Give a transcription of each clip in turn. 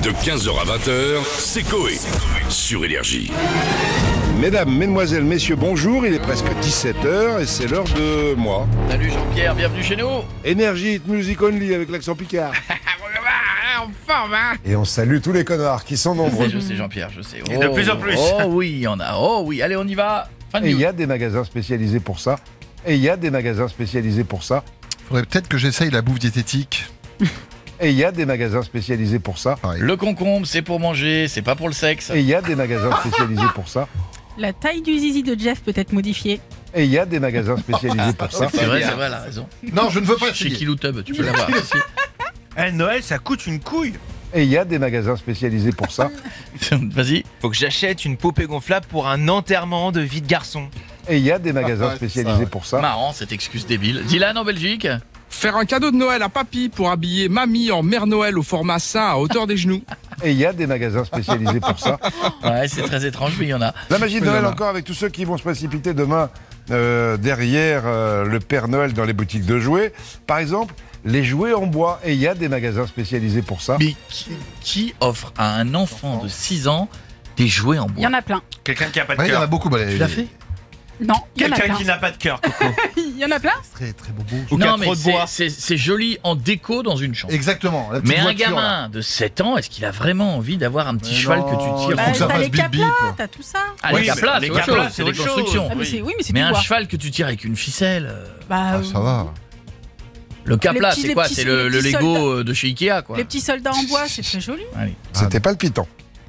De 15h à 20h, c'est Coé. Sur Énergie. Mesdames, mesdemoiselles, messieurs, bonjour. Il est presque 17h et c'est l'heure de moi. Salut Jean-Pierre, bienvenue chez nous. Énergie, hit music only avec l'accent picard. En forme, hein. Et on salue tous les connards qui sont nombreux. Je sais Jean-Pierre, je sais. Et de plus en plus. Oh oui, il y en a. Oh oui, allez, on y va. Fin de Et il news. y a des magasins spécialisés pour ça. Et il y a des magasins spécialisés pour ça. Faudrait peut-être que j'essaye la bouffe diététique. Et il y a des magasins spécialisés pour ça. Pareil. Le concombre, c'est pour manger, c'est pas pour le sexe. Et il y a des magasins spécialisés pour ça. La taille du zizi de Jeff peut être modifiée. Et il y a des magasins spécialisés pour ça. C'est vrai, elle a raison. Non, je ne veux pas Chez essayer. Kiloutub, tu peux l'avoir. Noël, ça coûte une couille. Et il y a des magasins spécialisés pour ça. Vas-y. Faut que j'achète une poupée gonflable pour un enterrement de vie de garçon. Et il y a des magasins spécialisés pour ça. Marrant cette excuse débile. Dylan en Belgique. Faire un cadeau de Noël à papy pour habiller mamie en Mère Noël au format sain à hauteur des genoux. Et il y a des magasins spécialisés pour ça. Ouais, c'est très étrange, mais il y en a. La magie de Il y en Noël a. encore avec tous ceux qui vont se précipiter demain derrière le Père Noël dans les boutiques de jouets. Par exemple, les jouets en bois. Et il y a des magasins spécialisés pour ça. Mais qui offre à un enfant de 6 ans des jouets en Il y bois? en a plein. Quelqu'un qui a pas de Ouais, il y en a cœur. beaucoup. Tu l'as fait? Non, il y en a Quelqu'un plein. qui n'a pas de cœur, Coco. Il y en a plein. Très très bobo. Ou qui a Non, trop mais de bois. c'est joli en déco dans une chambre. Exactement. La petite Mais un voiture, là. gamin de 7 ans, est-ce qu'il a vraiment envie d'avoir un petit Mais cheval non, que tu tires? il faut que ça T'as fasse les bip caplas, bip. t'as tout ça. Ah, Oui, les caplas, mais c'est les autre caplas, chose, c'est des autre chose. constructions. Ah, mais c'est Mais du un bois. cheval que tu tires avec une ficelle. Bah, Ah, ça va. Le capla, Les petits- c'est les quoi? petits- C'est les le petits Lego de chez Ikea, quoi. Les petits soldats en bois, c'est très joli. Allez. C'était palpitant.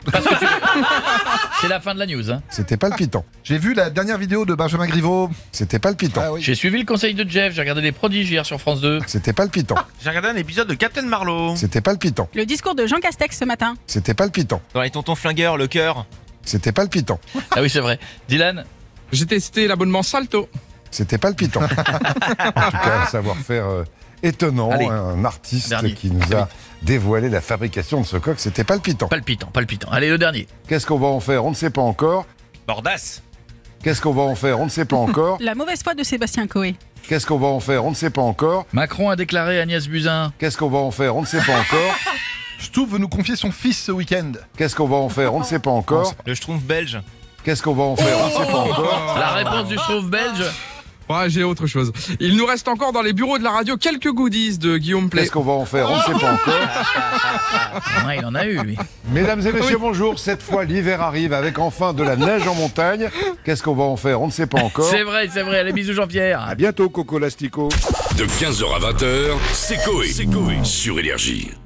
C'est la fin de la news. Hein. C'était palpitant. J'ai vu la dernière vidéo de Benjamin Griveaux. C'était palpitant. Ah oui. J'ai suivi le conseil de Jeff, j'ai regardé Les Prodiges hier sur France 2. C'était palpitant. J'ai regardé un épisode de Captain Marlowe. C'était palpitant. Le discours de Jean Castex ce matin. C'était palpitant. Dans les tontons flingueurs, le cœur. C'était palpitant. Ah oui, c'est vrai. Dylan, J'ai testé l'abonnement Salto. C'était palpitant. En tout cas, un savoir-faire étonnant. Allez, Un artiste dernier. qui nous a dévoilé la fabrication de ce coq. C'était palpitant. palpitant, palpitant. Allez, le dernier. Qu'est-ce qu'on va en faire? On ne sait pas encore. Bordas. Qu'est-ce qu'on va en faire? On ne sait pas encore. La mauvaise foi de Sébastien Coé. Qu'est-ce qu'on va en faire? On ne sait pas encore. Macron a déclaré Agnès Buzyn. Qu'est-ce qu'on va en faire? On ne sait pas encore. Stouff veut nous confier son fils ce week-end. Qu'est-ce qu'on va en faire? On ne sait pas encore. Le schtroumpf belge. Qu'est-ce qu'on va en faire? On ne sait pas encore. La réponse du Schtroumpf belge. Ouais, j'ai autre chose. Il nous reste encore dans les bureaux de la radio quelques goodies de Guillaume Play. Qu'est-ce qu'on va en faire? On ne sait pas encore. Ouais, il en a eu, lui. Mesdames et messieurs, bonjour. Cette fois, l'hiver arrive avec enfin de la neige en montagne. Qu'est-ce qu'on va en faire? On ne sait pas encore. C'est vrai, c'est vrai. Allez, bisous Jean-Pierre. À bientôt, Coco Lastico. De 15h à 20h, c'est Coé. Sur Énergie.